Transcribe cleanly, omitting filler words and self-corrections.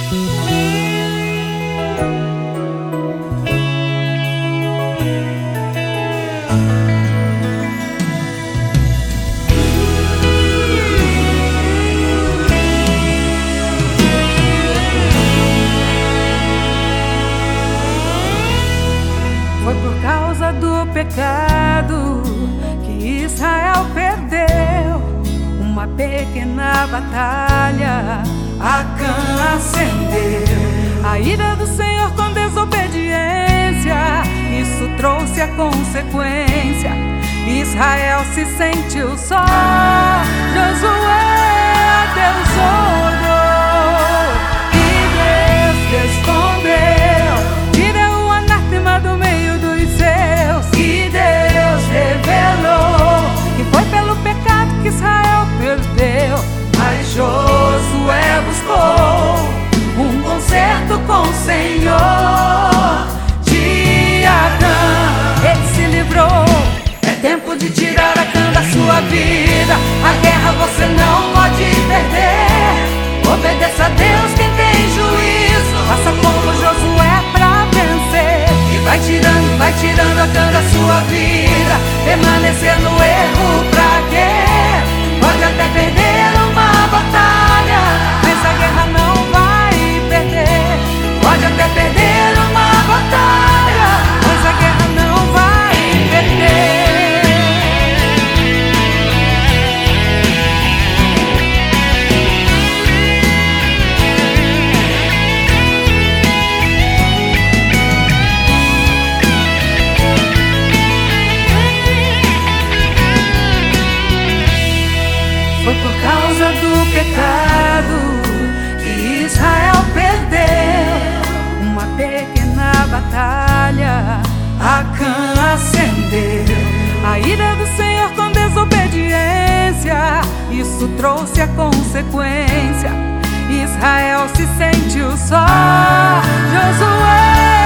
Foi por causa do pecado que Israel perdeu uma pequena batalha. Acã acendeu a ira do Senhor com desobediência. Isso trouxe a consequência: Israel se sentiu só. Josué a Deus orou e Deus respondeu. Tira o anátema do meio dos seus. E Deus revelou que foi pelo pecado que Israel perdeu. Mas Josué buscou um concerto com o Senhor. De Acã ele se livrou. É tempo de tirar Acã da sua vida. A guerra você não pode perder. Obedeça a Deus, quem tem juízo. Faça como Josué pra vencer. E vai tirando Acã da sua vida. Permanecer no erro pra quê? Pode até perder uma batalha, mas a guerra não vai perder. Pode até perder uma batalha, mas a guerra não vai perder. Foi por causa do pecado que Israel perdeu uma pequena batalha. Acã acendeu a ira do Senhor com desobediência. Isso trouxe a consequência: Israel se sentiu só. Josué